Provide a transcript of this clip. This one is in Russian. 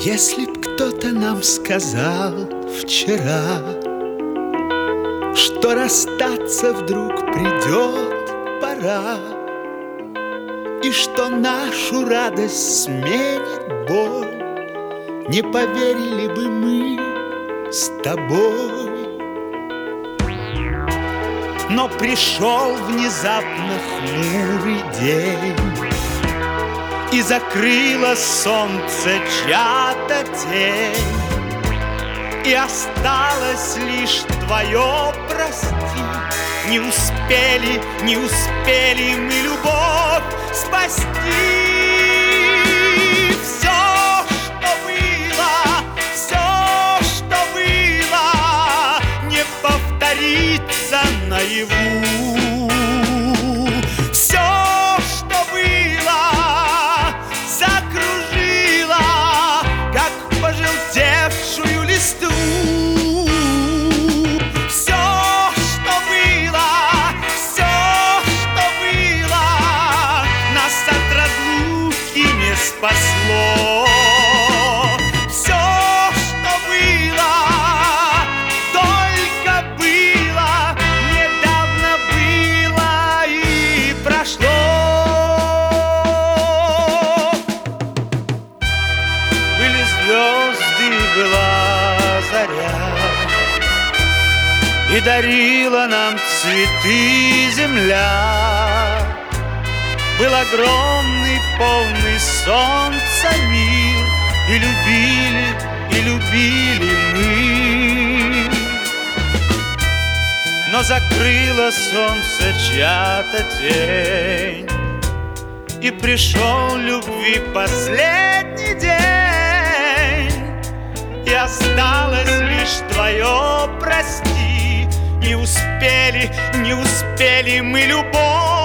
Если б кто-то нам сказал вчера, что расстаться вдруг придет пора, и что нашу радость сменит боль, не поверили бы мы с тобой. Но пришел внезапно хмурый день, и закрыло солнце чья-то тень, и осталось лишь твое прости. Не успели мы любовь спасти. Все, что было, не повторится наяву. Все, что было, закружило, как пожелтевшую листву. Спасло все, что было, только было, недавно было и прошло. Были звезды, была заря, и дарила нам цветы земля. Был огромный, полный солнца мир, и любили мы. Но закрыло солнце чья-то тень, и пришел любви последний день, и осталось лишь твое прости. Не успели мы любовь